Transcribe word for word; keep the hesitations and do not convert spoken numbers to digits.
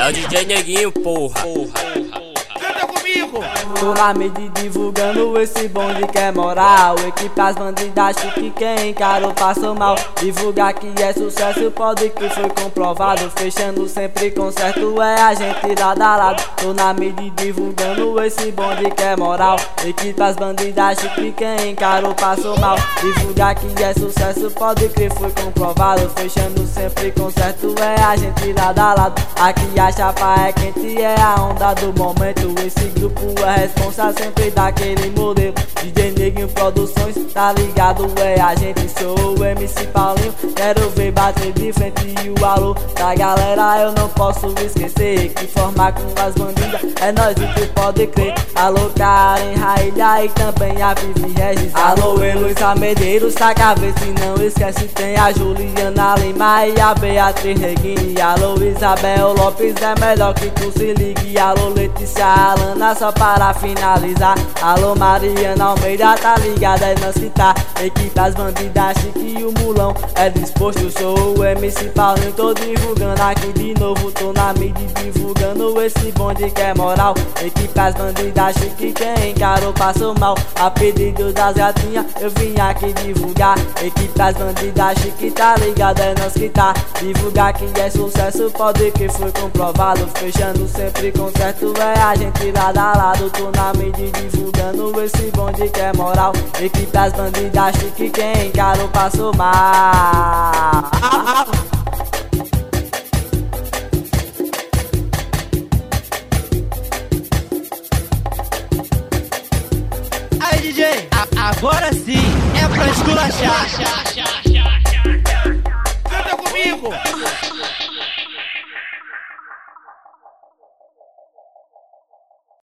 É o D J Neguinho, porra. Canta comigo! Tô na mídia divulgando esse bonde que é moral. Equipe as bandidas chique, quem encarou passou mal. Divulgar que é sucesso, pode que foi comprovado. Fechando sempre com certo, é a gente lado a lado. Tô na mídia divulgando esse bonde que é moral. Equipe as bandidas chique, quem encarou passou mal. Divulgar que é sucesso, pode que foi comprovado. Fechando sempre com certo, é a gente lado a lado. Aqui a chapa é quente, é a onda do momento. Esse grupo é responsável sempre daquele modelo. D J Neguinho Produções, tá ligado? É a gente, sou o M C Paulinho. Quero ver bater de frente e o alô da galera eu não posso esquecer. Que formar com as bandidas é nós o que pode crer. Alô Karen, Raília e também a Vivi Regis. Alô Heloísa Medeiros, saca ver se não esquece. Tem a Juliana Lima e a Beatriz Neguini. Alô Isabel Lopes, é melhor que tu se ligue. Alô Letícia Alana, só para finalizar. Alô Mariana Almeida, tá ligada, é nós que tá. Equipe das bandidas chique e o mulão é disposto. Sou o M C Paulinho, tô divulgando aqui de novo. Tô na mídia divulgando esse bonde que é moral. Equipe das bandidas chique, quem encarou passou mal. A pedido das gatinhas eu vim aqui divulgar. Equipe das bandidas chique, tá ligada, é nós que tá. Divulgar que é sucesso, pode que foi comprovado. Fechando sempre com certo, é a gente lado a lado. Tô na mídia divulgando esse bonde que é moral. Equipe das bandidas chique, quem encarou passou mal. Aí D J, a agora sim é pra esculachar. Canta comigo!